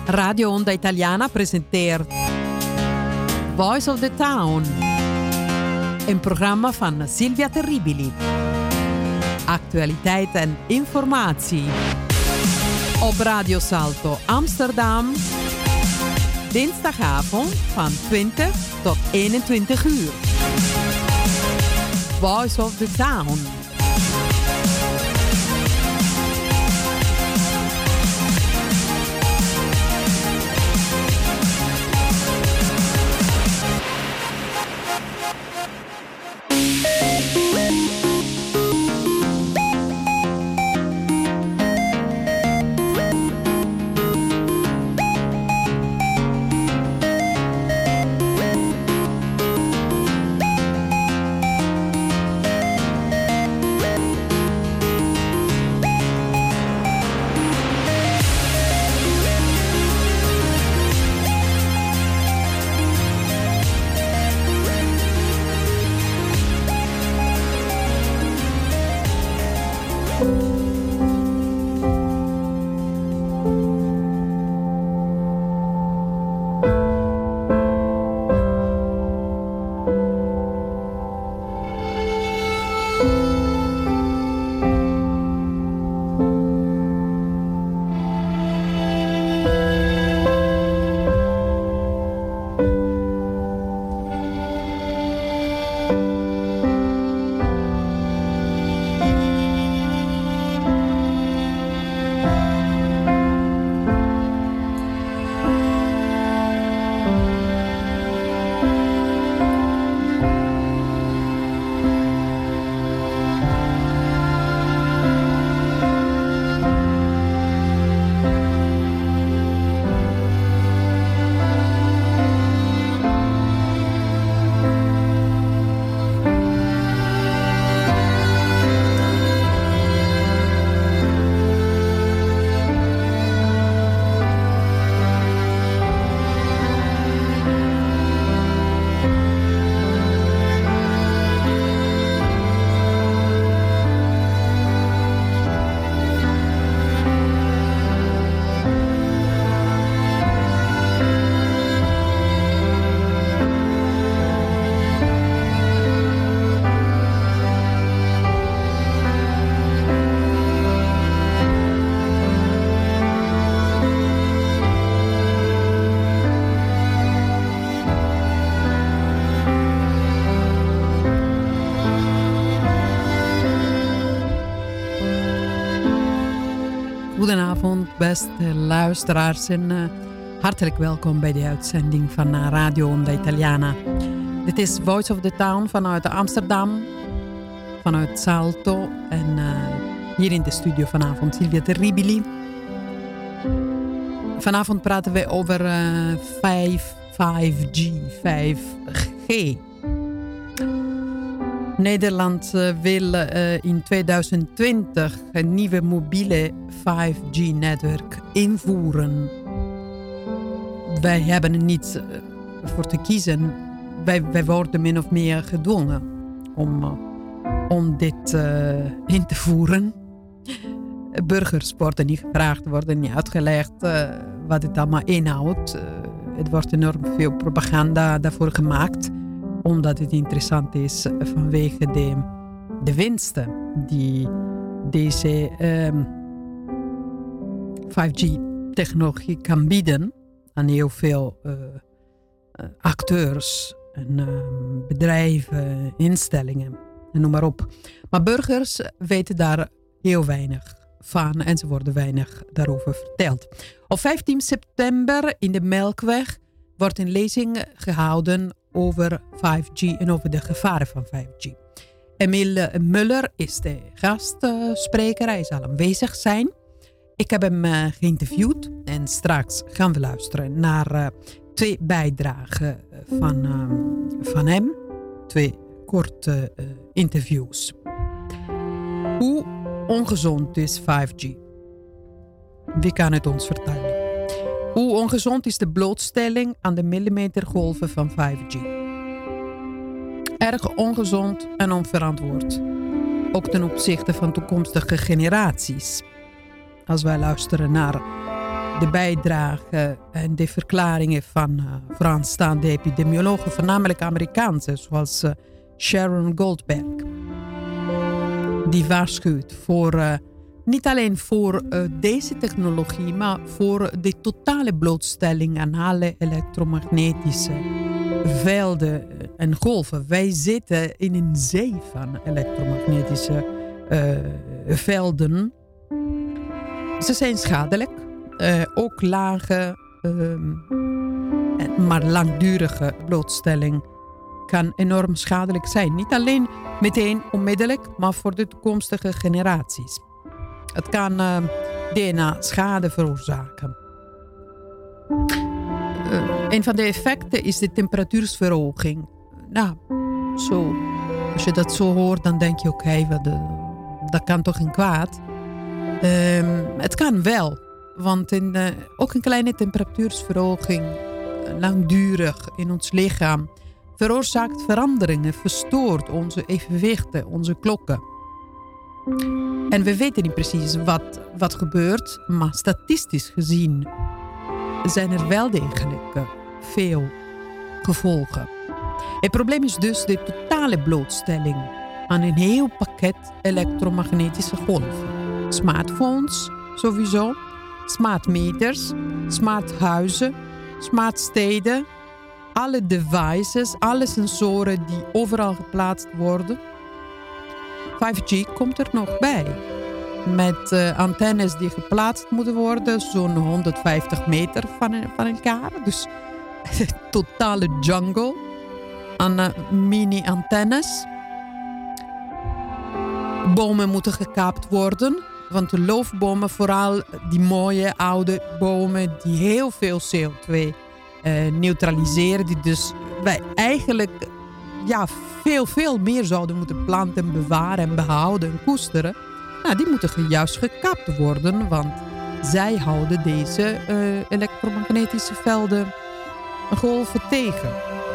Radio Onda Italiana presenteert Voice of the Town, een programma van Silvia Terribili. Actualiteit en informatie. Op Radio Salto Amsterdam, dinsdagavond van 20 tot 21 uur. Voice of the Town. Goedenavond, beste luisteraars en hartelijk welkom bij de uitzending van Radio Onda Italiana. Dit is Voice of the Town vanuit Amsterdam, vanuit Salto en hier in de studio vanavond Silvia Terribili. Vanavond praten we over 5G. Nederland wil in 2020 een nieuwe mobiele 5G-netwerk invoeren. Wij hebben er niet voor te kiezen. Wij worden min of meer gedwongen om dit in te voeren. Burgers worden niet gevraagd, worden niet uitgelegd wat het allemaal inhoudt. Het wordt enorm veel propaganda daarvoor gemaakt, omdat het interessant is vanwege de winsten die deze 5G-technologie kan bieden aan heel veel acteurs en bedrijven, instellingen en noem maar op. Maar burgers weten daar heel weinig van en ze worden weinig daarover verteld. Op 15 september in de Melkweg wordt een lezing gehouden over 5G en over de gevaren van 5G. Emiel Muller is de gastspreker. Hij zal aanwezig zijn. Ik heb hem geïnterviewd en straks gaan we luisteren naar 2 bijdragen van hem. 2 korte interviews. Hoe ongezond is 5G? Wie kan het ons vertellen? Hoe ongezond is de blootstelling aan de millimetergolven van 5G? Erg ongezond en onverantwoord. Ook ten opzichte van toekomstige generaties. Als wij luisteren naar de bijdrage en de verklaringen van vooraanstaande epidemiologen, voornamelijk Amerikaanse, zoals Sharon Goldberg. Die waarschuwt voor, niet alleen voor deze technologie, maar voor de totale blootstelling aan alle elektromagnetische velden en golven. Wij zitten in een zee van elektromagnetische velden. Ze zijn schadelijk. Ook lage, maar langdurige blootstelling kan enorm schadelijk zijn. Niet alleen meteen onmiddellijk, maar voor de toekomstige generaties. Het kan DNA-schade veroorzaken. Een van de effecten is de temperatuursverhoging. Nou, zo, als je dat zo hoort, dan denk je oké, dat kan toch geen kwaad. Het kan wel, want ook een kleine temperatuursverhoging, langdurig in ons lichaam, veroorzaakt veranderingen, verstoort onze evenwichten, onze klokken. En we weten niet precies wat gebeurt, maar statistisch gezien zijn er wel degelijk veel gevolgen. Het probleem is dus de totale blootstelling aan een heel pakket elektromagnetische golven. Smartphones sowieso, smartmeters, smarthuizen, smartsteden, alle devices, alle sensoren die overal geplaatst worden. 5G komt er nog bij. Met antennes die geplaatst moeten worden, zo'n 150 meter van elkaar. Dus totale jungle aan mini-antennes. Bomen moeten gekaapt worden. Want de loofbomen, vooral die mooie oude bomen die heel veel CO2 neutraliseren. Die dus wij eigenlijk veel meer zouden moeten planten, bewaren en behouden en koesteren. Nou, die moeten juist gekapt worden, want zij houden deze elektromagnetische velden golven tegen.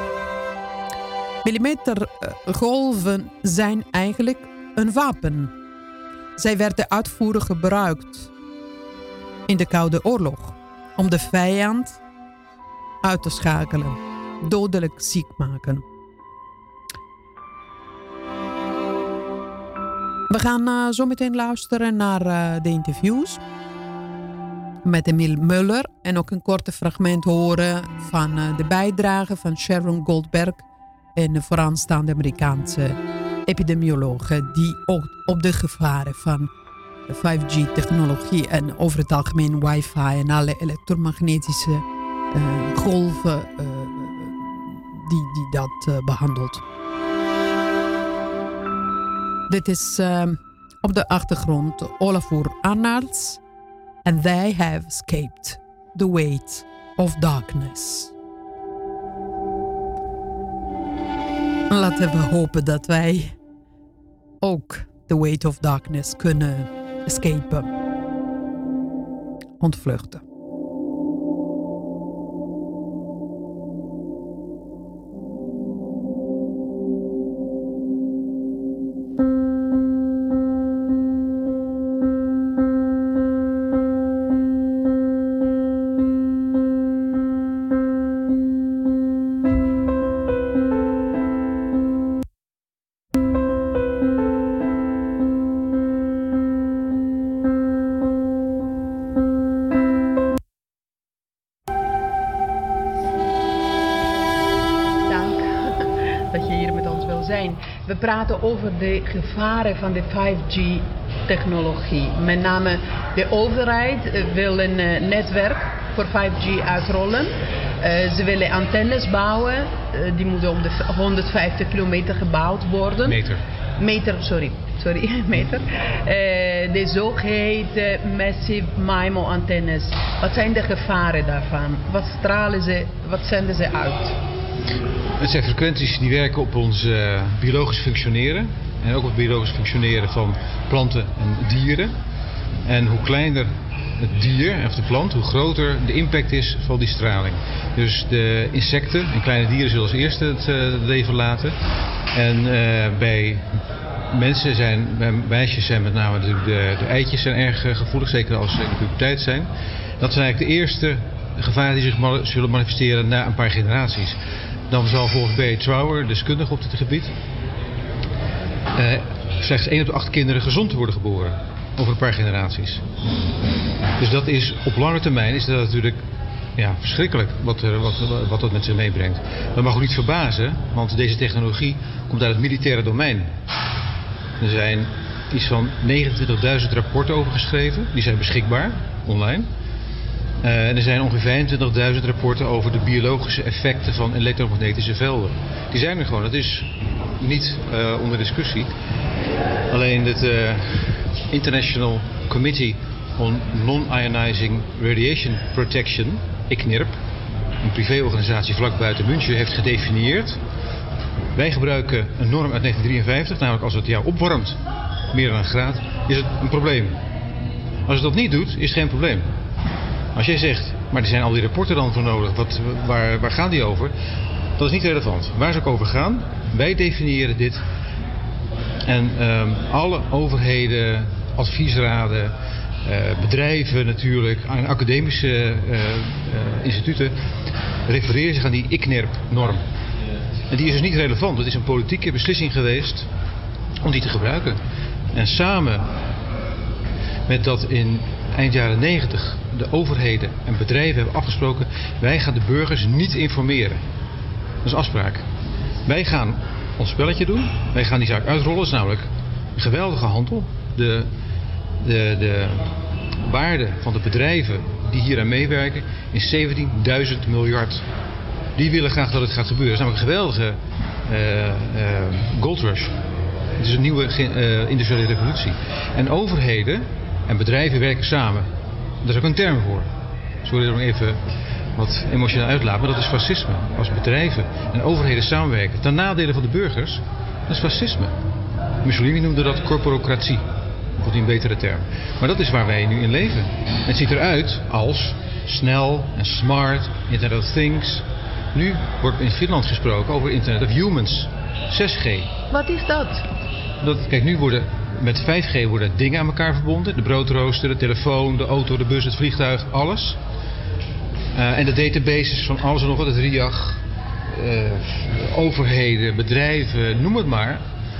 Millimetergolven zijn eigenlijk een wapen. Zij werden uitvoerig gebruikt in de Koude Oorlog om de vijand uit te schakelen, dodelijk ziek maken. We gaan zo meteen luisteren naar de interviews met Emile Muller en ook een korte fragment horen van de bijdrage van Sharon Goldberg en de vooraanstaande Amerikaanse epidemiologen die ook op de gevaren van 5G-technologie en over het algemeen wifi en alle elektromagnetische golven die dat behandelt. Dit is op de achtergrond Olafur Arnalds and they have escaped the weight of darkness. Laten we hopen dat wij ook the weight of darkness kunnen escapen. Ontvluchten. We praten over de gevaren van de 5G-technologie. Met name de overheid wil een netwerk voor 5G uitrollen. Ze willen antennes bouwen. Die moeten om de 150 kilometer gebouwd worden. Meter. De zogeheten Massive MIMO-antennes. Wat zijn de gevaren daarvan? Wat stralen ze, wat zenden ze uit? Het zijn frequenties die werken op ons biologisch functioneren. En ook op het biologisch functioneren van planten en dieren. En hoe kleiner het dier of de plant, hoe groter de impact is van die straling. Dus de insecten en kleine dieren zullen als eerste het leven laten. En bij meisjes zijn met name de eitjes zijn erg gevoelig, zeker als ze in de puberteit zijn. Dat zijn eigenlijk de eerste gevaren die zich zullen manifesteren na een paar generaties. Dan zal volgens B. Trouwer, deskundige op dit gebied, slechts 1 op de 8 kinderen gezond worden geboren. Over een paar generaties. Dus dat is op lange termijn is dat natuurlijk verschrikkelijk wat dat met zich meebrengt. Dat mag ook niet verbazen, want deze technologie komt uit het militaire domein. Er zijn iets van 29.000 rapporten over geschreven. Die zijn beschikbaar, online. En er zijn ongeveer 25.000 rapporten over de biologische effecten van elektromagnetische velden. Die zijn er gewoon, dat is niet onder discussie. Alleen het International Committee on Non-Ionizing Radiation Protection, ICNIRP, een privéorganisatie vlak buiten München, heeft gedefinieerd. Wij gebruiken een norm uit 1953, namelijk als het jou opwarmt, meer dan 1 graad, is het een probleem. Als het dat niet doet, is het geen probleem. Als jij zegt, maar er zijn al die rapporten dan voor nodig, waar gaan die over? Dat is niet relevant. Waar ze ook over gaan, wij definiëren dit. En alle overheden, adviesraden, bedrijven natuurlijk, en academische instituten refereren zich aan die ICNIRP-norm. En die is dus niet relevant. Het is een politieke beslissing geweest om die te gebruiken. En samen met dat in eind jaren 90 de overheden en bedrijven hebben afgesproken, wij gaan de burgers niet informeren. Dat is een afspraak. Wij gaan ons spelletje doen. Wij gaan die zaak uitrollen. Dat is namelijk een geweldige handel. De waarde van de bedrijven die hier aan meewerken is 17.000 miljard. Die willen graag dat het gaat gebeuren. Dat is namelijk een geweldige gold rush. Het is een nieuwe industriële revolutie. En overheden en bedrijven werken samen. Daar is ook een term voor. Sorry dat ik even wat emotioneel uitlaat, maar dat is fascisme. Als bedrijven en overheden samenwerken ten nadele van de burgers, dat is fascisme. Mussolini noemde dat corporocratie. Of een betere term. Maar dat is waar wij nu in leven. Het ziet eruit als snel en smart, Internet of Things. Nu wordt in Finland gesproken over Internet of Humans. 6G. Wat is dat? Kijk, nu met 5G worden dingen aan elkaar verbonden. De broodrooster, de telefoon, de auto, de bus, het vliegtuig, alles. En de databases van alles en nog wat, het RIAG, overheden, bedrijven, noem het maar.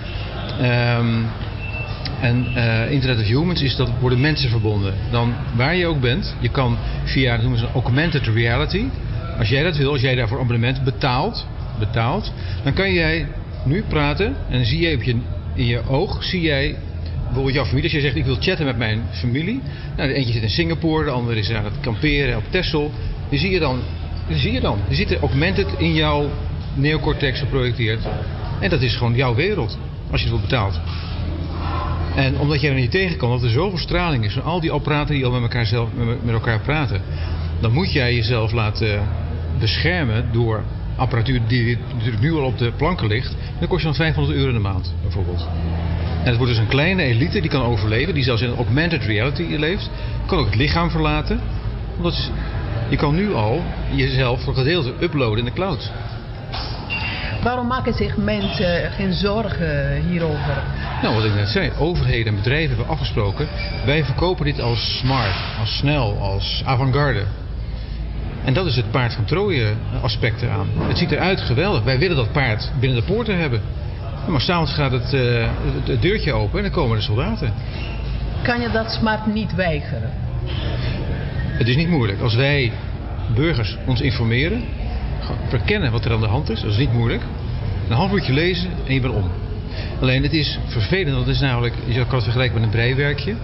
Internet of Humans is dat worden mensen verbonden. Dan waar je ook bent, je kan via, noemen ze augmented reality, als jij dat wil, als jij daarvoor abonnement betaalt, dan kan jij nu praten en dan zie jij in je oog, zie jij bijvoorbeeld jouw familie. Als jij zegt, ik wil chatten met mijn familie. Nou, de eentje zit in Singapore, de andere is aan het kamperen op Texel. Die zie je dan. Die zitten augmented in jouw neocortex geprojecteerd. En dat is gewoon jouw wereld, als je het wil betaalt. En omdat jij er niet tegen kan, dat er zoveel straling is van al die apparaten die al met elkaar praten, dan moet jij jezelf laten beschermen door apparatuur die natuurlijk nu al op de planken ligt. Dan kost je dan €500 in de maand, bijvoorbeeld. En het wordt dus een kleine elite die kan overleven, die zelfs in een augmented reality leeft. Kan ook het lichaam verlaten. Omdat je kan nu al jezelf voor gedeelte uploaden in de cloud. Waarom maken zich mensen geen zorgen hierover? Nou, wat ik net zei, overheden en bedrijven hebben afgesproken, wij verkopen dit als smart, als snel, als avant-garde. En dat is het paard van Troje aspect eraan. Het ziet eruit geweldig. Wij willen dat paard binnen de poorten hebben. Maar s'avonds gaat het deurtje open en dan komen de soldaten. Kan je dat smart niet weigeren? Het is niet moeilijk. Als wij burgers ons informeren, verkennen wat er aan de hand is, dat is niet moeilijk. Een half uurtje lezen en je bent om. Alleen het is vervelend, dat is namelijk, je kan het vergelijken met een breiwerkje.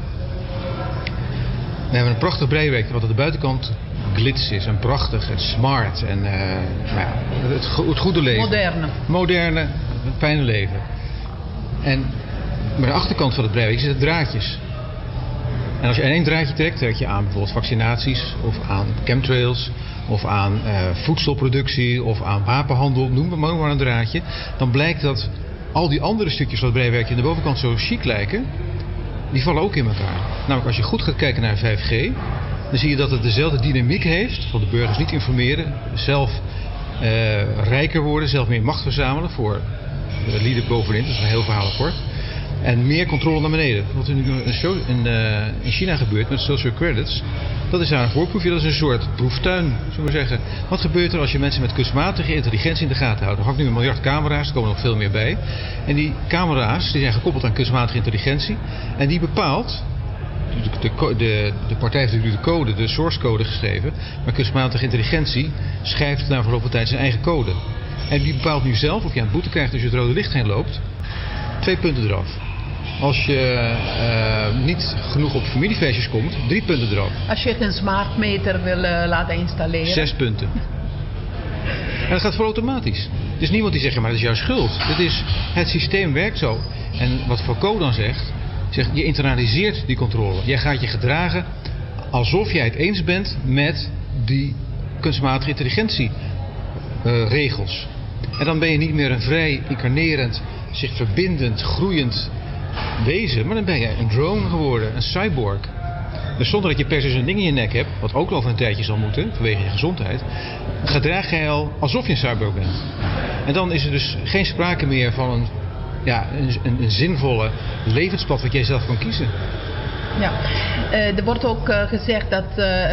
We hebben een prachtig breiwerkje wat aan de buitenkant glitz is en prachtig en smart en het goede leven. Moderne, fijne leven. En bij de achterkant van het breiwerkje zitten draadjes. En als je aan één draadje trekt je aan bijvoorbeeld vaccinaties of aan chemtrails of aan voedselproductie of aan wapenhandel, noem maar een draadje, dan blijkt dat al die andere stukjes van het breiwerkje aan de bovenkant zo chic lijken, die vallen ook in elkaar. Namelijk als je goed gaat kijken naar 5G, dan zie je dat het dezelfde dynamiek heeft, van de burgers niet informeren, zelf rijker worden, zelf meer macht verzamelen voor de lieden bovenin, dat is een heel verhaal apart. En meer controle naar beneden. Wat er nu in China gebeurt met social credits, dat is daar een voorproefje. Dat is een soort proeftuin, zullen we zeggen. Wat gebeurt er als je mensen met kunstmatige intelligentie in de gaten houdt? Er hangt nu 1 miljard camera's, er komen nog veel meer bij. En die camera's die zijn gekoppeld aan kunstmatige intelligentie. En die bepaalt, de partij heeft natuurlijk de code, de source code geschreven. Maar kunstmatige intelligentie schrijft na verloop van tijd zijn eigen code. En die bepaalt nu zelf of je aan het boete krijgt als je het rode licht heen loopt. 2 punten eraf. Als je niet genoeg op familiefeestjes komt, 3 punten eraf. Als je een smartmeter wil laten installeren. 6 punten. En dat gaat voor automatisch. Er is niemand die zegt, maar dat is jouw schuld. Het systeem werkt zo. En wat Foucault dan zegt, je internaliseert die controle. Jij gaat je gedragen alsof jij het eens bent met die kunstmatige intelligentie regels. En dan ben je niet meer een vrij, incarnerend, zich verbindend, groeiend wezen, maar dan ben je een drone geworden, een cyborg. Dus zonder dat je per se zo'n ding in je nek hebt, wat ook over een tijdje zal moeten, vanwege je gezondheid, gedraag jij al alsof je een cyborg bent. En dan is er dus geen sprake meer van een zinvolle levenspad wat jij zelf kan kiezen. Ja, er wordt ook gezegd dat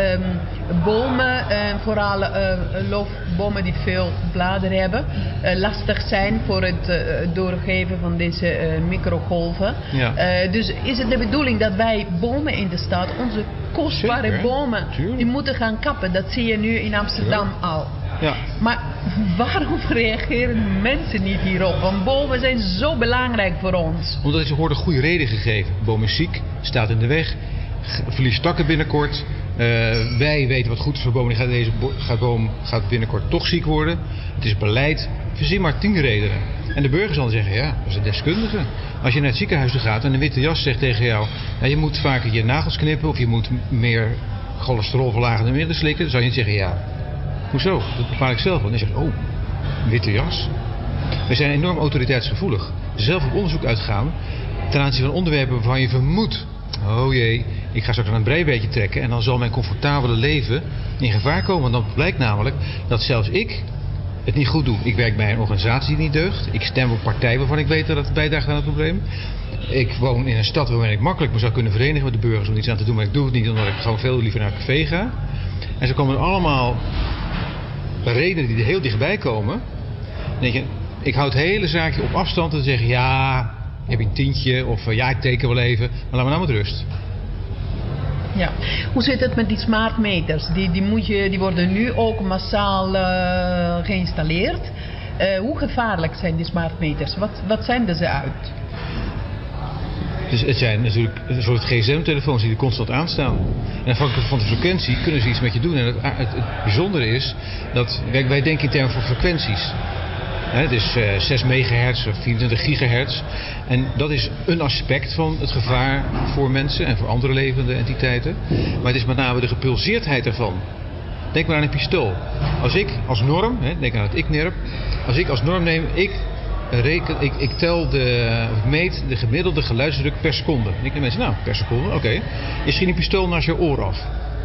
bomen, vooral loofbomen die veel bladeren hebben, lastig zijn voor het doorgeven van deze microgolven. Ja. Dus is het de bedoeling dat wij bomen in de stad, onze kostbare bomen, die moeten gaan kappen? Dat zie je nu in Amsterdam al. Ja. Maar waarom reageren mensen niet hierop? Want bomen zijn zo belangrijk voor ons. Omdat ze worden goede reden gegeven. Boom is ziek, staat in de weg, verliest takken binnenkort. Wij weten wat goed is voor bomen. Deze boom gaat binnenkort toch ziek worden. Het is beleid. Verzin maar 10 redenen. En de burger zal dan zeggen, ja, dat is een deskundige. Als je naar het ziekenhuis gaat en een witte jas zegt tegen jou, je moet vaker je nagels knippen of je moet meer cholesterolverlagende middelen slikken, dan zou je niet zeggen, ja, hoezo? Dat bepaal ik zelf. En dan zeg je, witte jas. We zijn enorm autoriteitsgevoelig. Zelf op onderzoek uitgaan ten aanzien van onderwerpen waarvan je vermoedt, oh jee, ik ga straks aan een breibeetje trekken en dan zal mijn comfortabele leven in gevaar komen. Want dan blijkt namelijk dat zelfs ik het niet goed doe. Ik werk bij een organisatie die niet deugt. Ik stem op partijen waarvan ik weet dat het bijdraagt aan het probleem. Ik woon in een stad waarin ik makkelijk me zou kunnen verenigen met de burgers om iets aan te doen, maar ik doe het niet omdat ik gewoon veel liever naar een café ga. En zo komen er allemaal redenen die er heel dichtbij komen. Dan denk je, ik hou het hele zaakje op afstand en zeggen, ja, heb je een tientje of ja, ik teken wel even, maar laat me nou met rust. Ja. Hoe zit het met die smartmeters? Die worden nu ook massaal geïnstalleerd. Hoe gevaarlijk zijn die smartmeters? Wat zijn er ze uit? Dus het zijn natuurlijk een soort gsm-telefoons die er constant aanstaan. En afhankelijk van de frequentie kunnen ze iets met je doen. En het bijzondere is dat wij denken in termen van frequenties. Het is 6 megahertz of 24 gigahertz. En dat is een aspect van het gevaar voor mensen en voor andere levende entiteiten. Maar het is met name de gepulseerdheid ervan. Denk maar aan een pistool. Als ik als norm, denk aan het ik-nerp. Als ik als norm neem, ik meet de gemiddelde geluidsdruk per seconde. Dan denken mensen, per seconde, oké. Je schiet een pistool naast je oor af.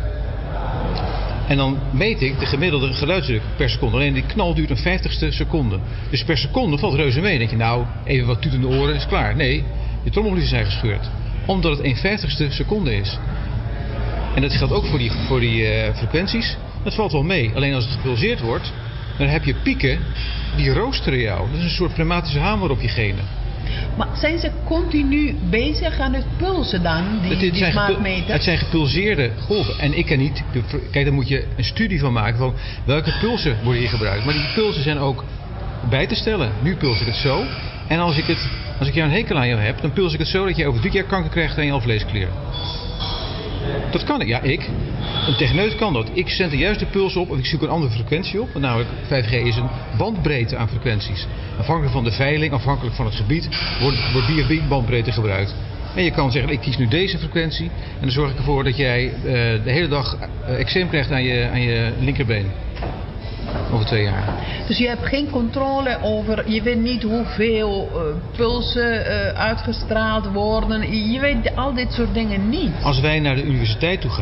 En dan meet ik de gemiddelde geluidsdruk per seconde. Alleen die knal duurt een 50ste seconde. Dus per seconde valt reuze mee. Dan denk je, even wat tutende oren is klaar. Nee, je trommelvliezen zijn gescheurd. Omdat het 1/50ste seconde is. En dat geldt ook voor die frequenties. Dat valt wel mee. Alleen als het gepulseerd wordt, dan heb je pieken die roosteren jou. Dat is een soort pneumatische hamer op je genen. Maar zijn ze continu bezig aan het pulsen dan, die smartmeters? Het zijn gepulseerde golven. En ik kan niet... Kijk, daar moet je een studie van maken van welke pulsen worden hier gebruikt. Maar die pulsen zijn ook bij te stellen. Nu puls ik het zo. En als ik jou een hekel aan jou heb, dan puls ik het zo dat je over 3 jaar kanker krijgt aan je alvleesklier. Dat kan ik. Ja, ik. Een techneut kan dat. Ik zend de juiste puls op of ik zoek een andere frequentie op. Namelijk 5G is een bandbreedte aan frequenties. Afhankelijk van de veiling, afhankelijk van het gebied, wordt die bandbreedte gebruikt. En je kan zeggen, ik kies nu deze frequentie. En dan zorg ik ervoor dat jij de hele dag eczeem krijgt aan je linkerbeen. Over 2 jaar. Dus je hebt geen controle over, je weet niet hoeveel pulsen uitgestraald worden. Je weet al dit soort dingen niet. Als wij naar de universiteit toe gaan,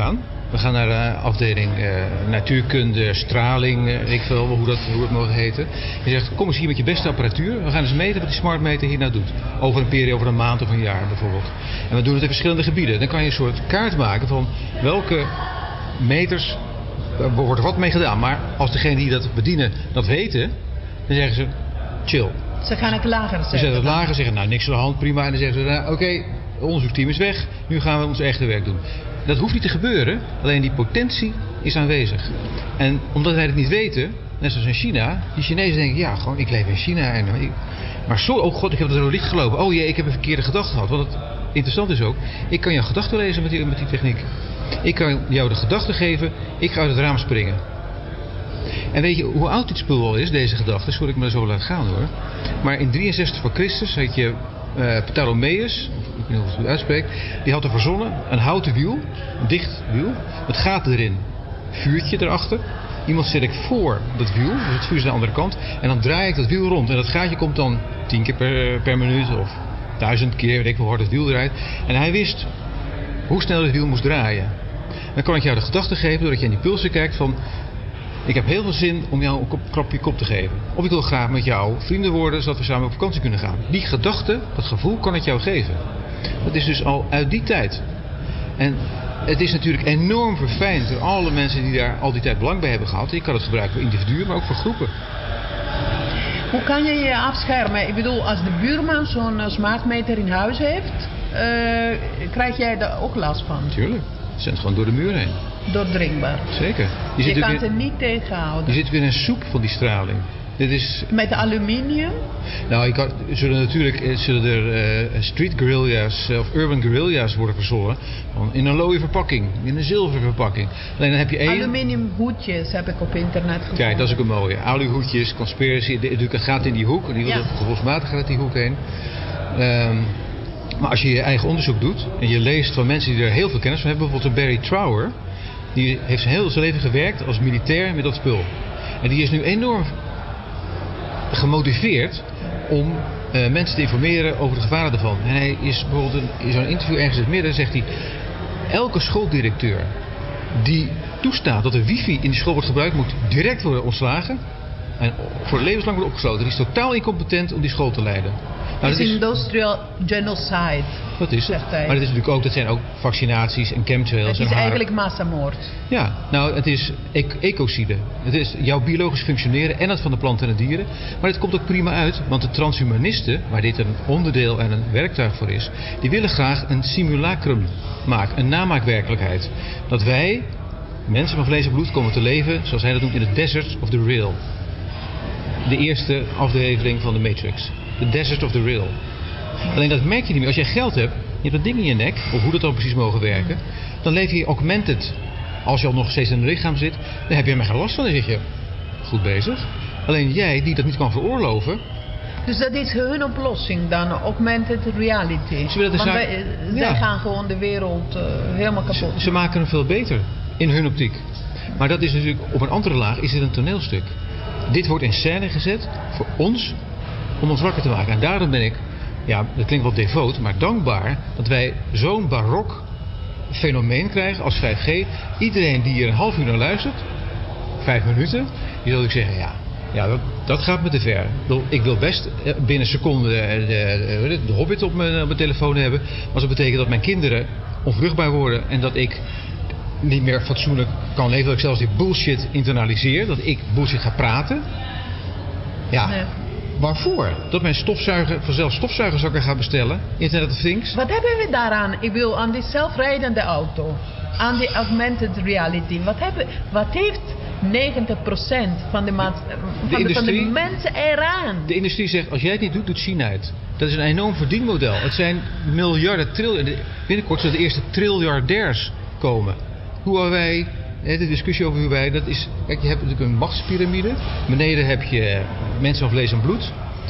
We gaan naar de afdeling natuurkunde, straling, ik weet wel hoe het mogen heten. Je zegt, kom eens hier met je beste apparatuur. We gaan eens meten wat die smart meter hier nou doet. Over een periode, over een maand of een jaar bijvoorbeeld. En we doen het in verschillende gebieden. Dan kan je een soort kaart maken van welke meters wordt er wat mee gedaan. Maar als degenen die dat bedienen dat weten, dan zeggen ze, chill. Ze gaan het lager zetten. Ze zetten het lager, zeggen, nou niks aan de hand, prima. En dan zeggen ze, nou, oké, onderzoeksteam is weg. Nu gaan we ons echte werk doen. Dat hoeft niet te gebeuren, alleen die potentie is aanwezig. En omdat wij het niet weten, net zoals in China, die Chinezen denken, ja, gewoon, ik leef in China. Maar zo, oh god, ik heb het er licht gelopen. Oh jee, ik heb een verkeerde gedachte gehad. Want het interessant is ook, ik kan jouw gedachten lezen met die techniek. Ik kan jou de gedachte geven, ik ga uit het raam springen. En weet je hoe oud dit spul al is, deze gedachte? Sorry, ik me zo laat gaan hoor. Maar in 63 voor Christus had je Ptolemaeus, ik weet niet hoe het uitspreekt, die had er verzonnen een houten wiel, een dicht wiel, met gaten erin, vuurtje erachter. Iemand zet ik voor dat wiel, dus het vuur is aan de andere kant, en dan draai ik dat wiel rond. En dat gaatje komt dan 10 keer per minuut of 1000 keer, weet ik hoe hard het wiel draait. En hij wist hoe snel het wiel moest draaien. Dan kan ik jou de gedachte geven, doordat je in die pulsen kijkt van, ik heb heel veel zin om jou een klapje kop te geven. Of ik wil graag met jou vrienden worden, zodat we samen op vakantie kunnen gaan. Die gedachte, dat gevoel kan ik jou geven. Dat is dus al uit die tijd. En het is natuurlijk enorm verfijnd door alle mensen die daar al die tijd belang bij hebben gehad. Je kan het gebruiken voor individuen, maar ook voor groepen. Hoe kan je je afschermen? Ik bedoel, als de buurman zo'n smartmeter in huis heeft, krijg jij daar ook last van? Tuurlijk. Het zendt gewoon door de muur heen. Doordringbaar. Zeker. Je kan het er niet tegenhouden. Je zit weer in een soep van die straling. Dit is... Met aluminium? Nou, zullen er street guerrilla's of urban guerrilla's worden verzonnen. In een looie verpakking, in een zilveren verpakking. Alleen dan heb je aluminium hoedjes heb ik op internet gevonden. Kijk, dat is ook een mooie. Aluhoedjes, conspiracy, het gaat in die hoek. Gevoelsmatig gaat het die hoek heen. Maar als je je eigen onderzoek doet en je leest van mensen die er heel veel kennis van hebben, bijvoorbeeld een Barry Trower, die heeft zijn leven gewerkt als militair met dat spul. En die is nu enorm gemotiveerd om mensen te informeren over de gevaren ervan. En hij is bijvoorbeeld in zo'n interview ergens in het midden, zegt hij, elke schooldirecteur die toestaat dat er wifi in die school wordt gebruikt, moet direct worden ontslagen en voor levenslang worden opgesloten. Die is totaal incompetent om die school te leiden. Het is industrial genocide. Dat is het. Maar dat zijn ook vaccinaties en chemtrails. Het is eigenlijk massamoord. Ja, nou het is ecocide. Het is jouw biologisch functioneren en het van de planten en de dieren. Maar het komt ook prima uit, want de transhumanisten, waar dit een onderdeel en een werktuig voor is, die willen graag een simulacrum maken, een namaakwerkelijkheid. Dat wij, mensen van vlees en bloed, komen te leven, zoals hij dat noemt, in de desert of the real. De eerste aflevering van de Matrix. The desert of the real. Alleen dat merk je niet meer. Als jij geld hebt, je hebt dat ding in je nek, of hoe dat dan precies mogen werken, dan leef je augmented. Als je al nog steeds in het lichaam zit, dan heb je er geen last van. Dan zit je goed bezig. Alleen jij, die dat niet kan veroorloven. Dus dat is hun oplossing dan, augmented reality. Zij gaan gewoon de wereld helemaal kapot. Ze maken hem veel beter, in hun optiek. Maar dat is natuurlijk, op een andere laag, is dit een toneelstuk. Dit wordt in scène gezet voor ons, om ons wakker te maken. En daarom ben ik, ja, dat klinkt wel devoot, maar dankbaar dat wij zo'n barok fenomeen krijgen als 5G. Iedereen die hier een half uur naar luistert, 5 minuten, die zal ik zeggen, ja, dat gaat me te ver. Ik wil best binnen seconden de Hobbit op mijn telefoon hebben. Maar als dat betekent dat mijn kinderen onvruchtbaar worden en dat ik niet meer fatsoenlijk kan leven, dat ik zelfs die bullshit internaliseer, dat ik bullshit ga praten. Ja. Nee. Waarvoor? Dat mijn stofzuiger vanzelf stofzuigerzakken gaat bestellen. Internet of Things. Wat hebben we daaraan? Ik wil aan die zelfrijdende auto. Aan die augmented reality. Wat heeft 90% van de mensen eraan? De industrie zegt, als jij het niet doet, doet China het. Dat is een enorm verdienmodel. Het zijn miljarden, triljoen. Binnenkort zullen de eerste triljardairs komen. Hoe wij... De discussie over hoe wij, dat is... Kijk, je hebt natuurlijk een machtspyramide. Beneden heb je mensen van vlees en bloed.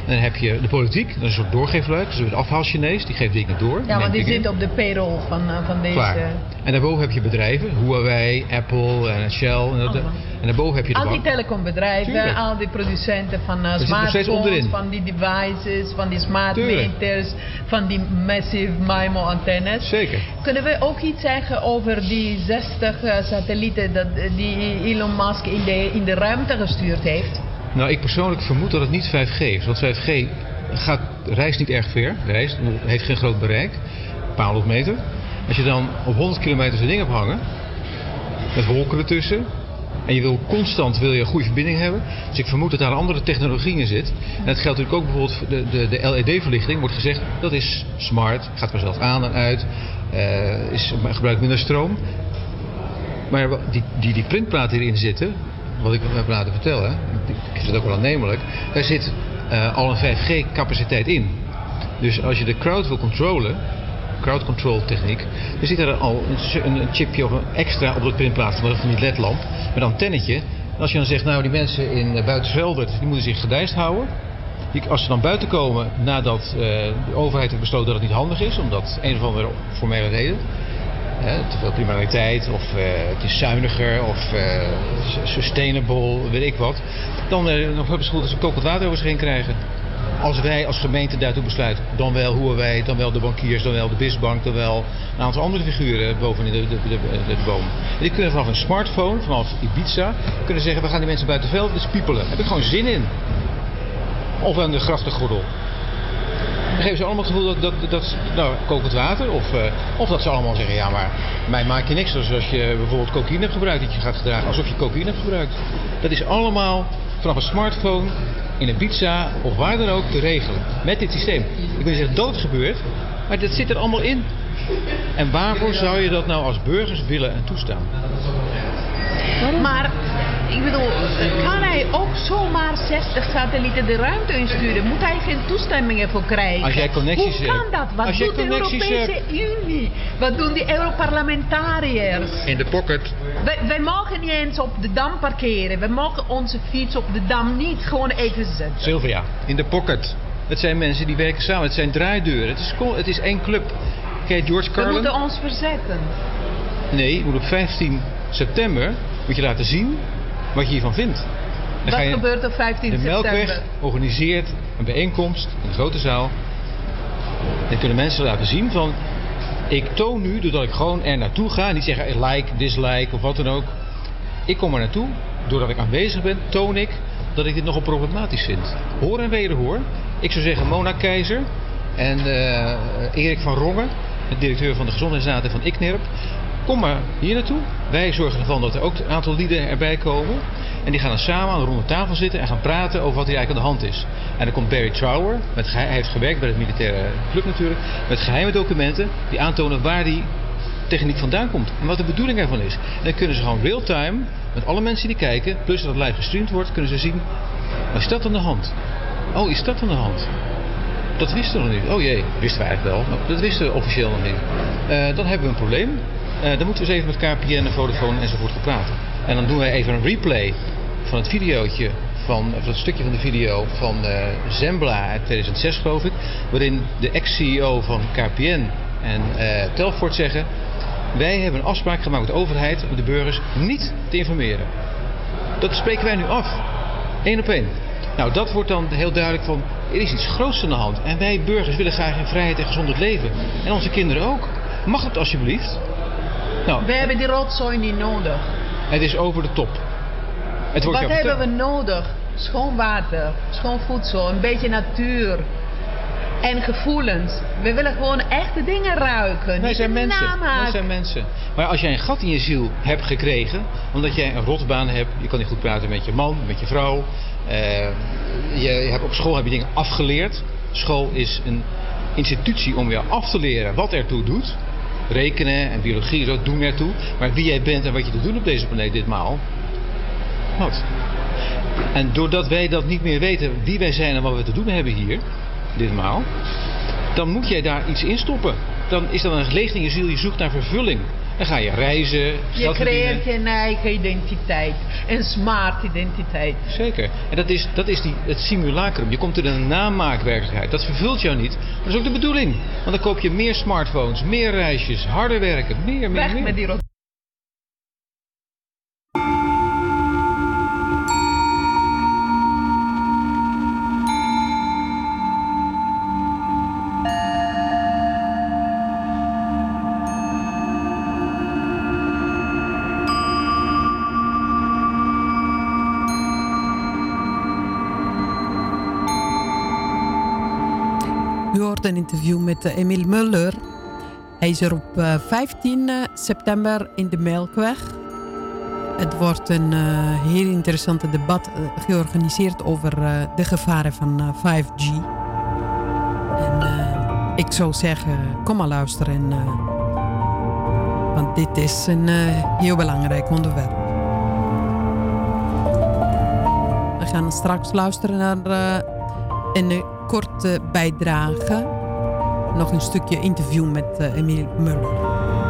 Dan heb je de politiek, dat is een soort doorgeefluik. Dus de afhaal-Chinees, die geeft dingen door. Ja, want die zit op de payroll van deze... Klaar. En daarboven heb je bedrijven, Huawei, Apple en Shell. En daarboven heb je de al die telecombedrijven, Tuurlijk. al die producenten van smartphones, van die devices, van die smart meters, van die massive MIMO antennes. Zeker. Kunnen we ook iets zeggen over die 60 satellieten die Elon Musk in de ruimte gestuurd heeft? Nou, ik persoonlijk vermoed dat het niet 5G is. Want 5G reist niet erg ver. Heeft geen groot bereik. Een paar honderd meter. Als je dan op 100 kilometer zo'n ding hebt hangen. Met wolken ertussen. En je wil constant een goede verbinding hebben. Dus ik vermoed dat daar andere technologie in zit. En dat geldt natuurlijk ook bijvoorbeeld de LED-verlichting. Wordt gezegd dat is smart. Gaat vanzelf aan en uit. Gebruikt minder stroom. Maar die printplaten die erin zitten. Wat ik heb laten vertellen. Ik vind het ook wel aannemelijk. Daar zit al een 5G-capaciteit in. Dus als je de crowd wil controlen. Crowd control techniek. Dan zit er al een chipje of een extra op dat printplaat van die LED-lamp. Met een antennetje. En als je dan zegt, nou die mensen in Buitenveldert, die moeten zich gedijst houden. Als ze dan buiten komen nadat de overheid heeft besloten dat het niet handig is. Omdat een of andere formele reden. Te veel criminaliteit of het is zuiniger of sustainable, weet ik wat. Dan hebben ze goed dat ze kokend water over zich heen krijgen. Als wij als gemeente daartoe besluiten, dan wel Huawei, dan wel de bankiers, dan wel de BISbank, dan wel een aantal andere figuren bovenin de boom. En die kunnen vanaf een smartphone, vanaf Ibiza, kunnen zeggen, we gaan die mensen buiten veld dus piepelen. Daar heb ik gewoon zin in. Of aan de grachtengordel. Dan geven ze allemaal het gevoel dat kokend water. Of dat ze allemaal zeggen, ja maar mij maak je niks. Zoals als je bijvoorbeeld cocaïne hebt gebruikt, dat je gaat gedragen alsof je cocaïne hebt gebruikt. Dat is allemaal vanaf een smartphone, in een pizza of waar dan ook te regelen. Met dit systeem. Ik wil niet zeggen dat het gebeurt, maar dat zit er allemaal in. En waarvoor zou je dat nou als burgers willen en toestaan? Maar, ik bedoel, kan hij ook zomaar 60 satellieten de ruimte insturen? Moet hij geen toestemmingen voor krijgen? Als jij connecties Hoe kan dat? Wat doet de Europese Unie? Wat doen die Europarlementariërs? In de pocket. Wij mogen niet eens op de Dam parkeren. We mogen onze fiets op de Dam niet gewoon even zetten. Sylvia, in de pocket. Het zijn mensen die werken samen. Het zijn draaideuren. Het is één club. Kijk, George Carlin. We moeten ons verzetten. Nee, je moet op 15 september moet je laten zien wat je hiervan vindt. Wat gebeurt op 15 september? De Melkweg organiseert een bijeenkomst in de grote zaal. Dan kunnen mensen laten zien van, ik toon nu, doordat ik gewoon er naartoe ga, niet zeggen like, dislike of wat dan ook. Ik kom er naartoe, doordat ik aanwezig ben, toon ik dat ik dit nogal problematisch vind. Hoor en wederhoor. Ik zou zeggen Mona Keizer en Erik van Rongen, de directeur van de Gezondheidsraad van ICNIRP. Kom maar hier naartoe. Wij zorgen ervan dat er ook een aantal lieden erbij komen. En die gaan dan samen aan de ronde tafel zitten en gaan praten over wat hier eigenlijk aan de hand is. En dan komt Barry Trower, hij heeft gewerkt bij het militaire club natuurlijk, met geheime documenten die aantonen waar die techniek vandaan komt. En wat de bedoeling ervan is. En dan kunnen ze gewoon real-time, met alle mensen die kijken, plus dat het live gestreamd wordt, kunnen ze zien, wat is dat aan de hand? Oh, is dat aan de hand? Dat wisten we nog niet. Oh jee, wisten we eigenlijk wel. Maar dat wisten we officieel nog niet. Dan hebben we een probleem. Dan moeten we eens even met KPN en Vodafone enzovoort gaan praten. En dan doen wij even een replay van het videootje, van het stukje van de video van Zembla uit 2006 geloof ik. Waarin de ex-CEO van KPN en Telfort zeggen, wij hebben een afspraak gemaakt met de overheid om de burgers niet te informeren. Dat spreken wij nu af. 1 op 1. Nou, dat wordt dan heel duidelijk van, er is iets groots aan de hand. En wij burgers willen graag in vrijheid en gezond leven. En onze kinderen ook. Mag het alsjeblieft? Nou, we hebben die rotzooi niet nodig. Het is over de top. Wat hebben we nodig? Schoon water, schoon voedsel, een beetje natuur. En gevoelens. We willen gewoon echte dingen ruiken. Wij zijn mensen. Maar als jij een gat in je ziel hebt gekregen, omdat jij een rotbaan hebt, je kan niet goed praten met je man, met je vrouw. Op school heb je dingen afgeleerd. School is een institutie om je af te leren wat ertoe doet. Rekenen en biologie zo doen ertoe. Maar wie jij bent en wat je te doen op deze planeet ditmaal. Wat? En doordat wij dat niet meer weten wie wij zijn en wat we te doen hebben hier, ditmaal, dan moet jij daar iets in stoppen. Dan is dat een leegte in je ziel, je zoekt naar vervulling. Dan ga je reizen. Je creëert je eigen identiteit. Een smart identiteit. Zeker. En dat is het simulacrum. Je komt in een namaakwerkelijkheid. Dat vervult jou niet. Maar dat is ook de bedoeling. Want dan koop je meer smartphones, meer reisjes, harder werken, meer. Weg met die rot. U hoort een interview met Emiel Muller. Hij is er op 15 september in de Melkweg. Het wordt een heel interessante debat georganiseerd over de gevaren van 5G. En ik zou zeggen, kom maar luisteren. Want dit is een heel belangrijk onderwerp. We gaan straks luisteren naar een korte bijdrage. Nog een stukje interview met Emiel Muller.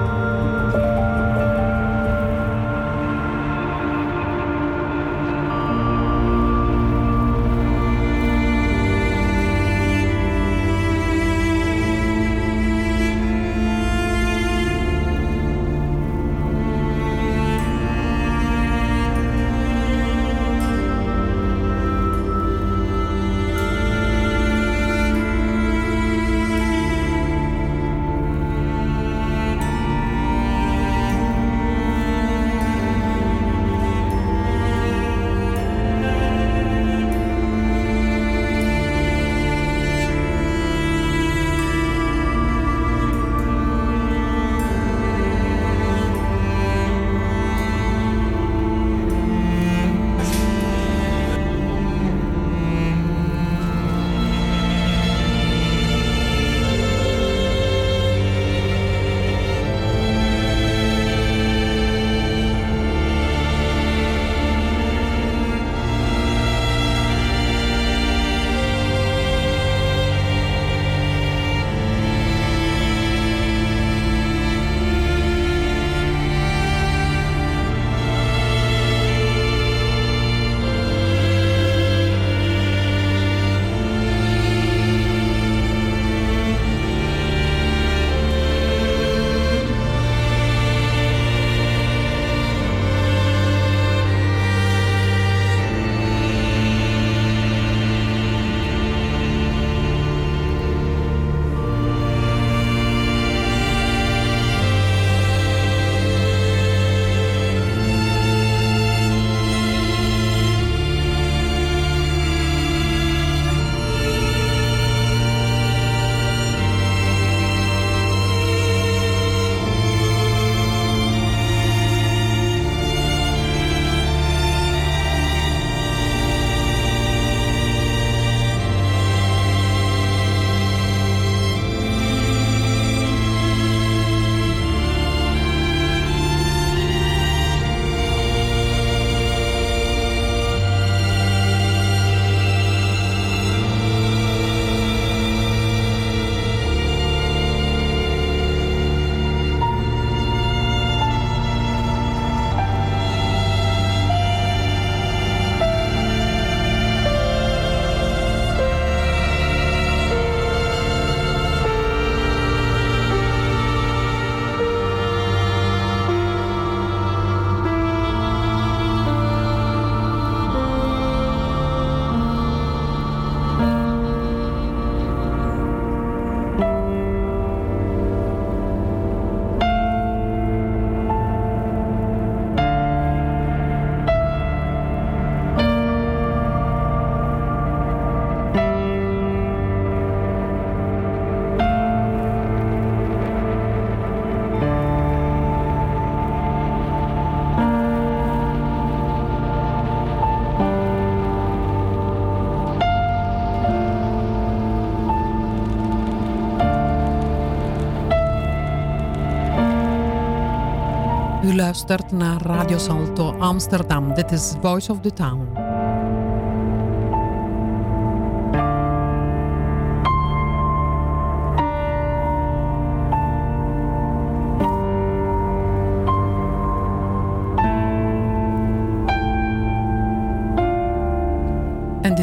U luistert naar Radio Salto Amsterdam. Dit is Voice of the Town.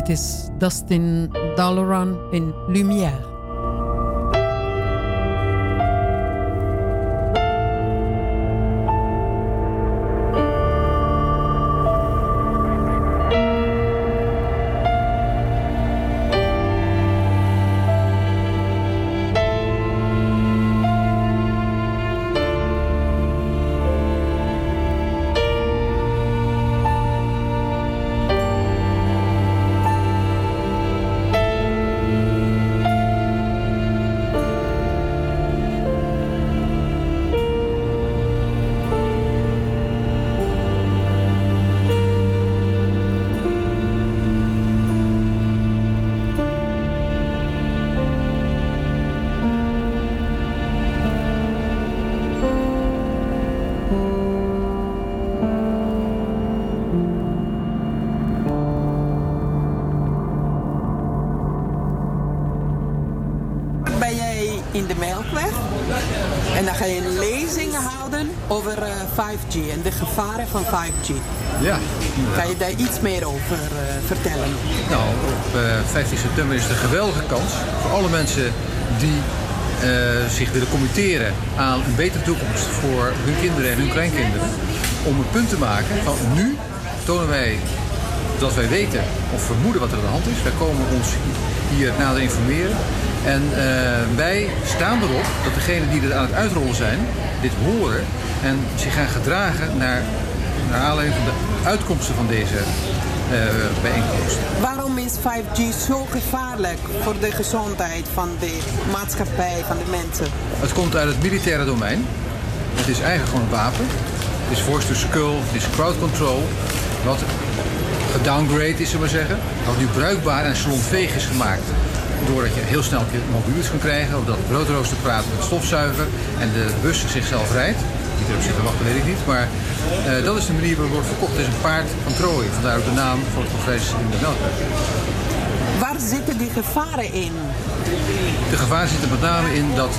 Dit is Dustin Dalaran in Lumière. In de Melkweg. En dan ga je lezingen houden over 5G en de gevaren van 5G. Ja. Kan je daar iets meer over vertellen? Nou, op 15 september is het een geweldige kans voor alle mensen die zich willen committeren aan een betere toekomst voor hun kinderen en hun kleinkinderen. Om een punt te maken van nu tonen wij dat wij weten of vermoeden wat er aan de hand is. Wij komen ons hier nader informeren. En wij staan erop dat degenen die er aan het uitrollen zijn, dit horen en zich gaan gedragen naar aanleiding van de uitkomsten van deze bijeenkomst. Waarom is 5G zo gevaarlijk voor de gezondheid van de maatschappij, van de mensen? Het komt uit het militaire domein. Het is eigenlijk gewoon een wapen. Het is voice to skull, het is crowd control. Wat gedowngrade is, zullen we zeggen. Wat nu bruikbaar en salonveeg is gemaakt. Doordat je heel snel mobieltjes kan krijgen, of dat het broodrooster praat met stofzuiger en de bus zichzelf rijdt. Wie erop zit te wachten, weet ik niet. Maar dat is de manier waarop het wordt verkocht. Het is een paard van Troje. Vandaar ook de naam van het congres in de Melkweg. Waar zitten die gevaren in? De gevaren zitten met name in dat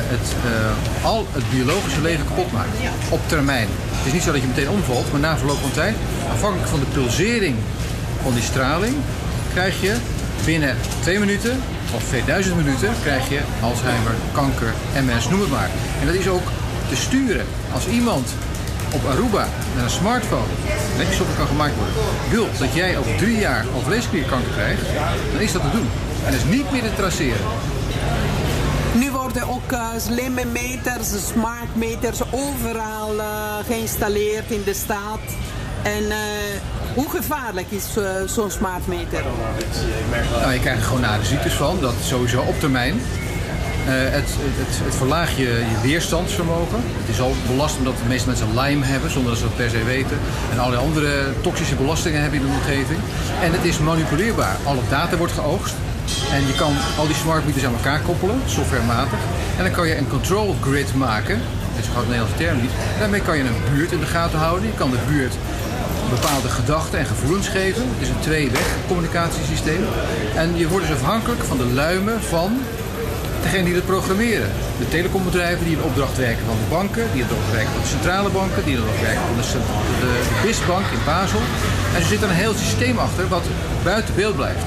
al het biologische leven kapot maakt. Op termijn. Het is niet zo dat je meteen omvalt, maar na verloop van tijd, afhankelijk van de pulsering van die straling, krijg je binnen 2 minuten of 2000 minuten krijg je Alzheimer, kanker, MS, noem het maar. En dat is ook te sturen. Als iemand op Aruba met een smartphone netjes op kan gemaakt worden, wil dat jij over 3 jaar alvleesklierkanker krijgt, dan is dat te doen. En dat is niet meer te traceren. Nu worden ook slimme meters, smart meters overal geïnstalleerd in de stad. En hoe gevaarlijk is zo'n smart meter? Nou, je krijgt er gewoon nare ziektes van. Dat sowieso op termijn. Het verlaagt je weerstandsvermogen. Het is al belastend omdat de meeste mensen Lyme hebben, zonder dat ze dat per se weten. En allerlei andere toxische belastingen hebben in de omgeving. En het is manipuleerbaar. Alle data wordt geoogst. En je kan al die smart meters aan elkaar koppelen, softwarematig. En dan kan je een control grid maken. Dat is een groot Nederlandse term niet. En daarmee kan je een buurt in de gaten houden. Je kan de buurt bepaalde gedachten en gevoelens geven. Het is een tweeweg communicatiesysteem. En je wordt dus afhankelijk van de luimen van degene die het programmeren. De telecombedrijven die in opdracht werken van de banken, die in opdracht werken van de centrale banken, die in opdracht werken van de BIS-bank in Basel. En er zit een heel systeem achter wat buiten beeld blijft.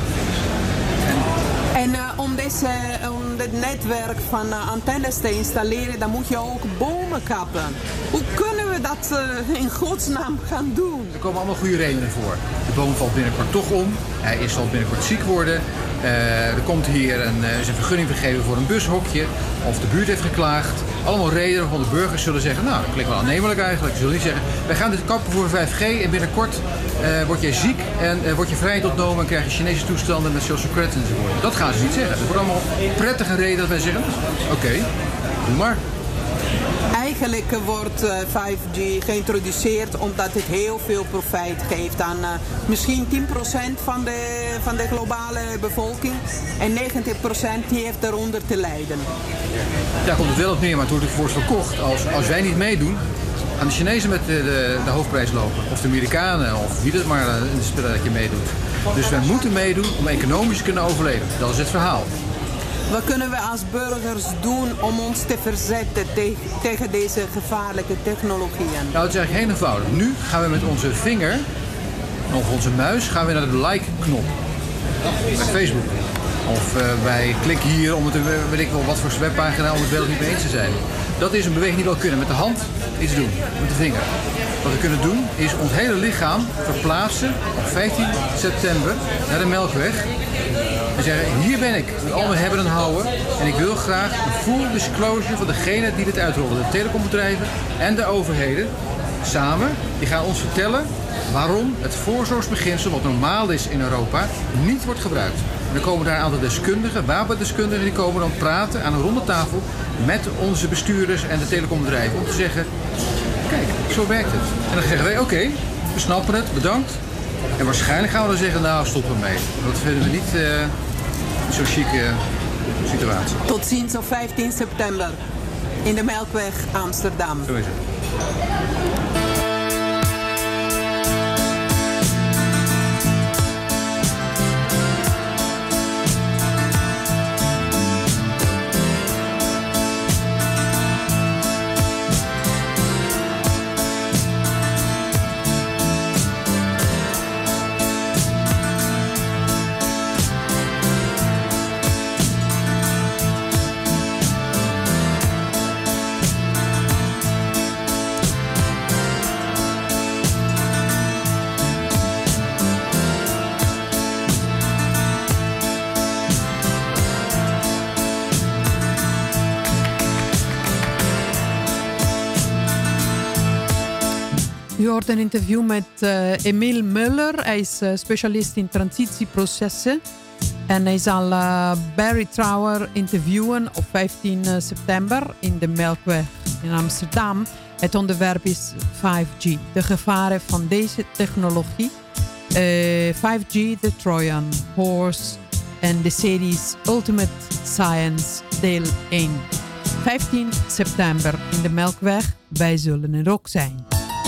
En om dit netwerk van antennes te installeren, dan moet je ook bomen kappen. Hoe kunnen we dat in godsnaam gaan doen? Er komen allemaal goede redenen voor. De boom valt binnenkort toch om. Hij zal binnenkort ziek worden. Er komt hier is een vergunning vergeven voor een bushokje. Of de buurt heeft geklaagd. Allemaal redenen waarvan de burgers zullen zeggen, nou, dat klinkt wel aannemelijk eigenlijk. Ze zullen niet zeggen, wij gaan dit kappen voor 5G en binnenkort word jij ziek en word je vrijheid ontnomen en krijg je Chinese toestanden met social credit enzovoort. Dat gaan ze niet zeggen. Het wordt allemaal prettige reden dat wij zeggen, oké, doe maar. Eigenlijk wordt 5G geïntroduceerd omdat het heel veel profijt geeft aan misschien 10% van de globale bevolking. En 90% die heeft daaronder te lijden. Daar komt het wel op neer, maar het wordt ervoor verkocht. Als wij niet meedoen, aan de Chinezen met de hoofdprijs lopen. Of de Amerikanen, of wie dat maar in het spelletje meedoet. Dus wij moeten meedoen om economisch te kunnen overleven. Dat is het verhaal. Wat kunnen we als burgers doen om ons te verzetten tegen deze gevaarlijke technologieën? Nou, het is eigenlijk heel eenvoudig. Nu gaan we met onze vinger, of onze muis, gaan we naar de like-knop. bij Facebook. Of bij klik hier om het, weet ik wel, wat voor webpagina om het wel of niet mee eens te zijn. Dat is een beweging die we wel kunnen. Met de hand iets doen, met de vinger. Wat we kunnen doen is ons hele lichaam verplaatsen op 15 september naar de Melkweg. En zeggen, hier ben ik, met al mijn hebben en houden. En ik wil graag een full disclosure van degene die dit uitrollen. De telecombedrijven en de overheden. Samen, die gaan ons vertellen waarom het voorzorgsbeginsel, wat normaal is in Europa, niet wordt gebruikt. En dan komen daar een aantal deskundigen, wapendeskundigen, die komen dan praten aan een ronde tafel met onze bestuurders en de telecombedrijven om te zeggen, kijk, zo werkt het. En dan zeggen wij, oké, we snappen het, bedankt. En waarschijnlijk gaan we dan zeggen, nou, stop ermee. Dat vinden we niet zo'n chique situatie. Tot ziens op 15 september in de Melkweg Amsterdam. Zo is het. U hoort een interview met Emile Muller. Hij is specialist in transitieprocessen. En hij zal Barry Trower interviewen op 15 september in de Melkweg in Amsterdam. Het onderwerp is 5G. De gevaren van deze technologie. 5G, The Trojan Horse en de series Ultimate Science deel 1. 15 september in de Melkweg. Wij zullen er ook zijn.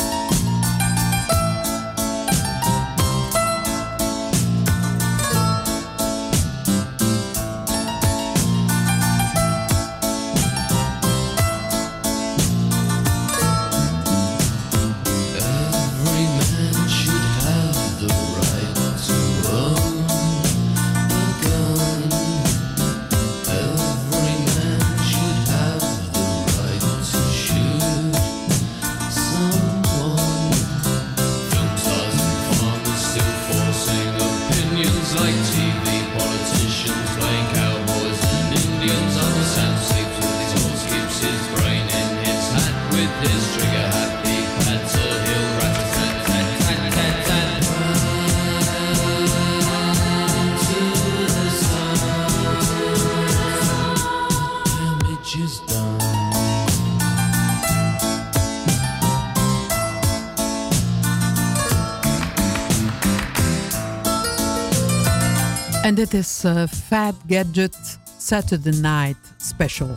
En dit is Fat Gadget Saturday Night Special.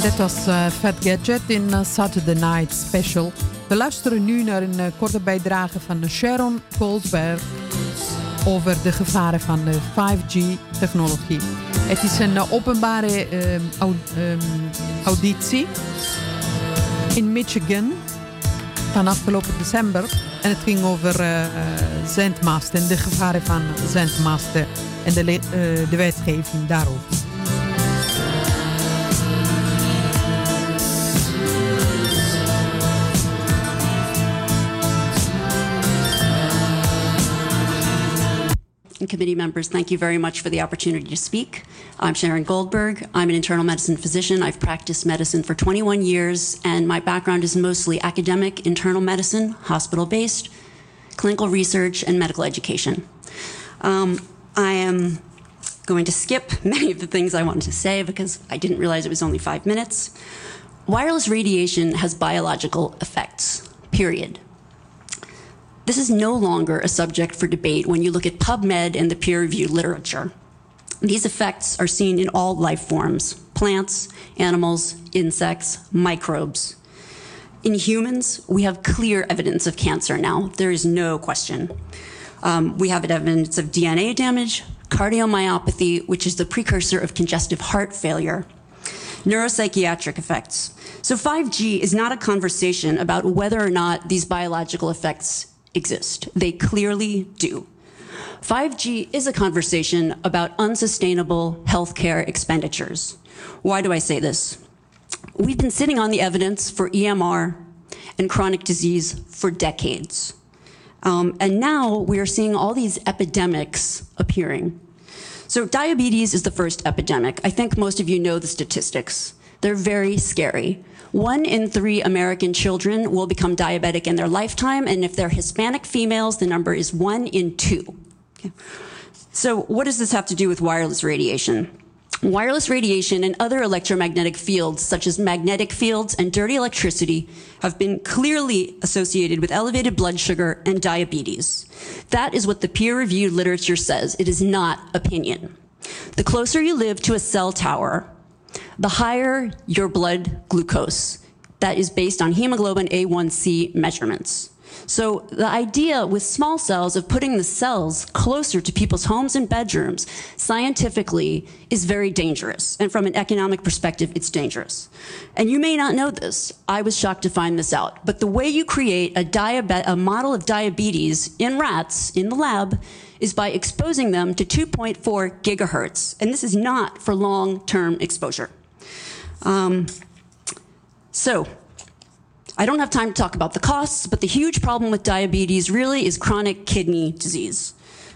En dit was Fat Gadget in Saturday Night Special. We luisteren nu naar een korte bijdrage van Sharon Goldsberg over de gevaren van de 5G-technologie. Het is een openbare auditie in Michigan van afgelopen december. En het ging over zendmasten, de gevaren van zendmasten en de wetgeving daarover. And committee members, thank you very much for the opportunity to speak. I'm Sharon Goldberg. I'm an internal medicine physician. I've practiced medicine for 21 years, and my background is mostly academic internal medicine, hospital-based, clinical research, and medical education. I am going to skip many of the things I wanted to say because I didn't realize it was only 5 minutes. Wireless radiation has biological effects, period. This is no longer a subject for debate when you look at PubMed and the peer-reviewed literature. These effects are seen in all life forms: plants, animals, insects, microbes. In humans, we have clear evidence of cancer now. There is no question. We have evidence of DNA damage, cardiomyopathy, which is the precursor of congestive heart failure, neuropsychiatric effects. So 5G is not a conversation about whether or not these biological effects exist. They clearly do. 5G is a conversation about unsustainable healthcare expenditures. Why do I say this? We've been sitting on the evidence for EMR and chronic disease for decades. And now we are seeing all these epidemics appearing. So diabetes is the first epidemic. I think most of you know the statistics. They're very scary. 1 in 3 American children will become diabetic in their lifetime, and if they're Hispanic females, the number is 1 in 2. Okay. So what does this have to do with wireless radiation? Wireless radiation and other electromagnetic fields, such as magnetic fields and dirty electricity, have been clearly associated with elevated blood sugar and diabetes. That is what the peer-reviewed literature says. It is not opinion. The closer you live to a cell tower, the higher your blood glucose. That is based on hemoglobin A1C measurements. So the idea with small cells of putting the cells closer to people's homes and bedrooms scientifically is very dangerous. And from an economic perspective, it's dangerous. And you may not know this. I was shocked to find this out. But the way you create a model of diabetes in rats in the lab is by exposing them to 2.4 gigahertz. And this is not for long-term exposure. So I don't have time to talk about the costs, but the huge problem with diabetes really is chronic kidney disease.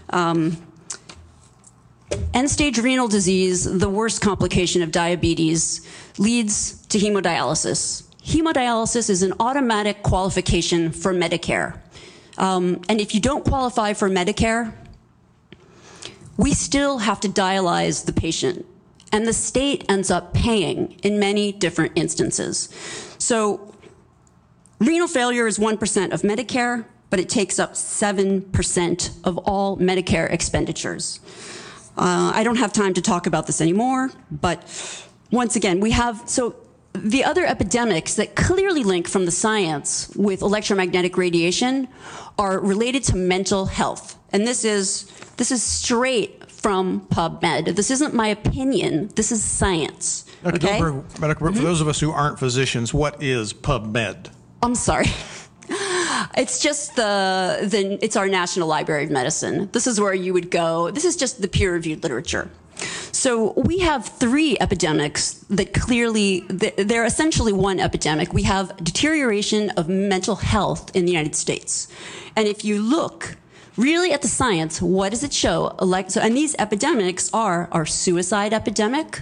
End-stage renal disease, the worst complication of diabetes, leads to hemodialysis. Hemodialysis is an automatic qualification for Medicare. And if you don't qualify for Medicare, we still have to dialyze the patient. And the state ends up paying in many different instances. So renal failure is 1% of Medicare, but it takes up 7% of all Medicare expenditures. I don't have time to talk about this anymore, but once again, so the other epidemics that clearly link from the science with electromagnetic radiation are related to mental health. And this is straight from PubMed. This isn't my opinion. This is science. Dr. Okay? Goldberg, for those of us who aren't physicians, what is PubMed? I'm sorry. It's just it's our National Library of Medicine. This is where you would go. This is just the peer-reviewed literature. So we have 3 epidemics that clearly, they're essentially one epidemic. We have deterioration of mental health in the United States. And if you look really at the science, what does it show? And these epidemics are our suicide epidemic,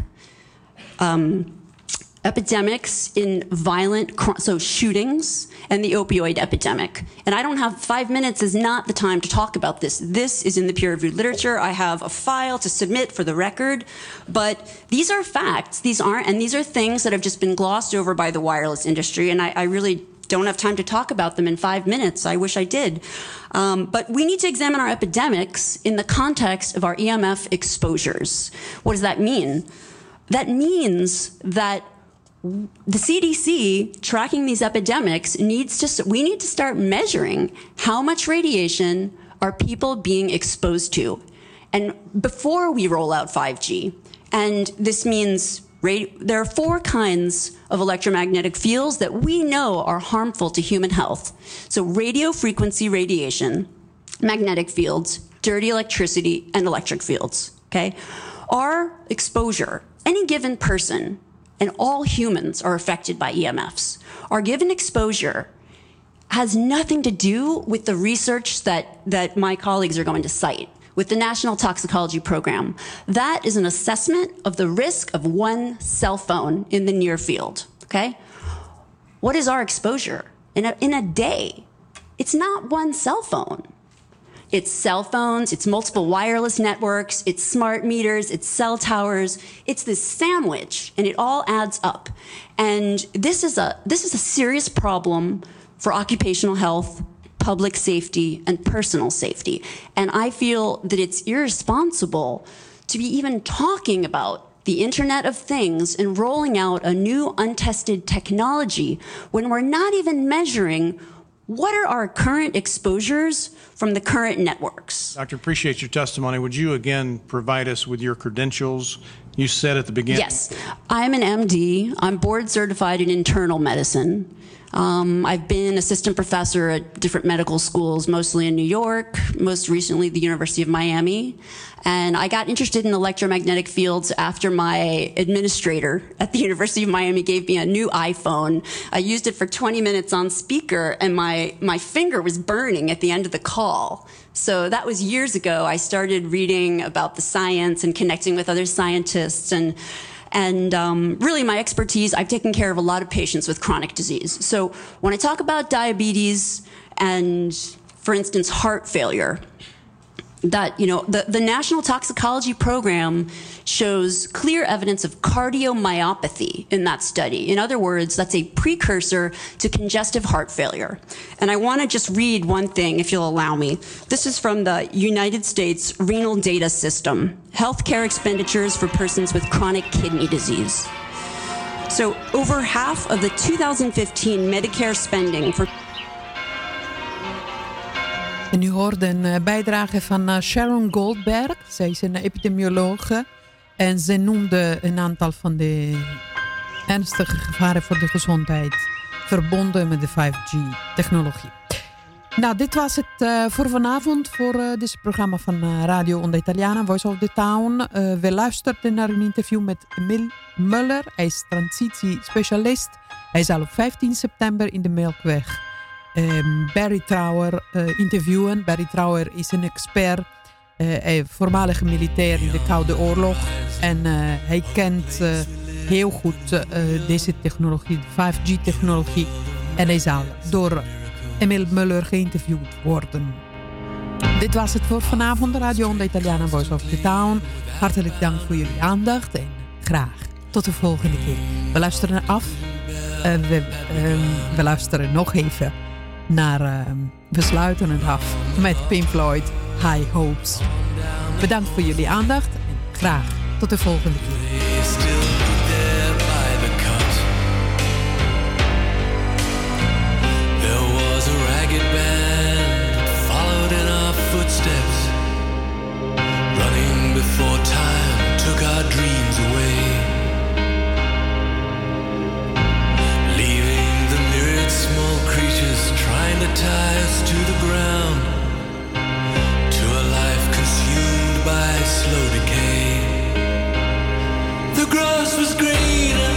epidemics in violent, shootings, and the opioid epidemic. And I don't have 5 minutes is not the time to talk about this. This is in the peer-reviewed literature. I have a file to submit for the record, but these are facts. These are things that have just been glossed over by the wireless industry, and I really don't have time to talk about them in 5 minutes. I wish I did. But we need to examine our epidemics in the context of our EMF exposures. What does that mean? That means that the CDC tracking these epidemics we need to start measuring how much radiation are people being exposed to. And before we roll out 5G, and this means there are 4 kinds of electromagnetic fields that we know are harmful to human health. So radio frequency radiation, magnetic fields, dirty electricity, and electric fields, okay? Our exposure, any given person, and all humans are affected by EMFs. Our given exposure has nothing to do with the research that my colleagues are going to cite with the National Toxicology Program. That is an assessment of the risk of one cell phone in the near field, okay? What is our exposure? In a day, it's not one cell phone. It's cell phones, it's multiple wireless networks, it's smart meters, it's cell towers. It's this sandwich, and it all adds up. And this is a serious problem for occupational health, public safety, and personal safety. And I feel that it's irresponsible to be even talking about the Internet of Things and rolling out a new untested technology when we're not even measuring what are our current exposures from the current networks. Doctor, appreciate your testimony. Would you again provide us with your credentials? You said at the beginning. Yes, I'm an MD. I'm board certified in internal medicine. I've been assistant professor at different medical schools, mostly in New York, most recently the University of Miami. And I got interested in electromagnetic fields after my administrator at the University of Miami gave me a new iPhone. I used it for 20 minutes on speaker, and my finger was burning at the end of the call. So that was years ago. I started reading about the science and connecting with other scientists, and really my expertise, I've taken care of a lot of patients with chronic disease. So when I talk about diabetes and, for instance, heart failure, that, the National Toxicology Program shows clear evidence of cardiomyopathy in that study. In other words, that's a precursor to congestive heart failure. And I want to just read one thing, if you'll allow me. This is from the United States Renal Data System, Healthcare Expenditures for Persons with Chronic Kidney Disease. So over half of the 2015 Medicare spending for... En u hoorde een bijdrage van Sharon Goldberg. Zij is een epidemiologe. En ze noemde een aantal van de ernstige gevaren voor de gezondheid verbonden met de 5G-technologie. Nou, dit was het voor vanavond voor dit programma van Radio Onda Italiana, Voice of the Town. We luisterden naar een interview met Emil Muller. Hij is transitiespecialist. Hij zal op 15 september in de Melkweg Barry Trower interviewen. Barry Trower is een expert, voormalige militair in de Koude Oorlog. En hij kent heel goed deze technologie, de 5G-technologie. En hij zal door Emil Muller geïnterviewd worden. Dit was het voor vanavond, Radio Onda Italiana, Voice of the Town. Hartelijk dank voor jullie aandacht en graag tot de volgende keer. We luisteren af. We luisteren nog even naar... we sluiten het af met Pink Floyd, High Hopes. Bedankt voor jullie aandacht en graag tot de volgende keer. Footsteps running before time took our dreams away, leaving the myriad small creatures trying to tie us to the ground, to a life consumed by slow decay. The grass was greener,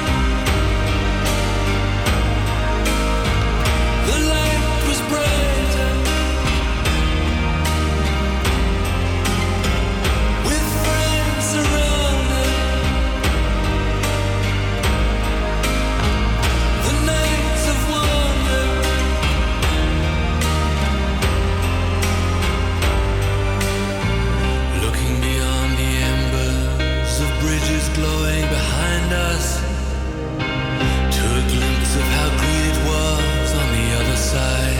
the light was brighter. Glowing behind us, to a glimpse of how green it was on the other side.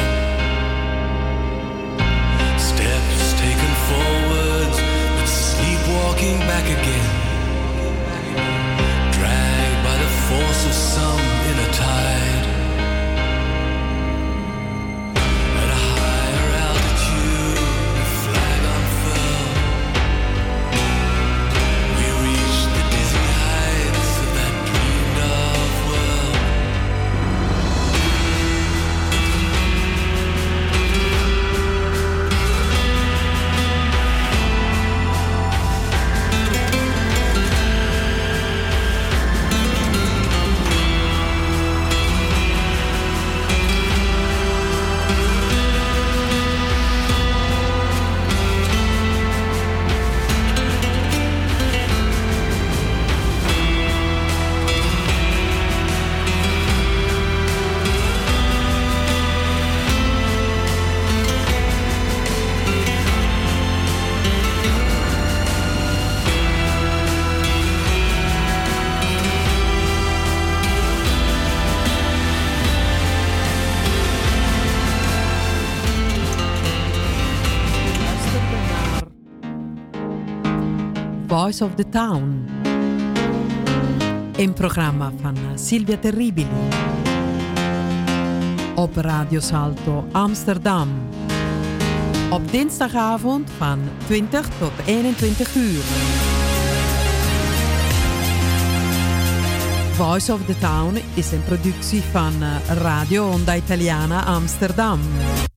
Steps taken forwards, but sleepwalking back again, dragged by the force of some in a tide. At a higher altitude, the flag unfurled. We reached the dizzy heights of that dreamed of world. Voice of the Town. Een programma van Silvia Terribili. Op Radio Salto Amsterdam. Op dinsdagavond van 20 tot 21 uur. Voice of the Town is een productie van Radio Onda Italiana Amsterdam.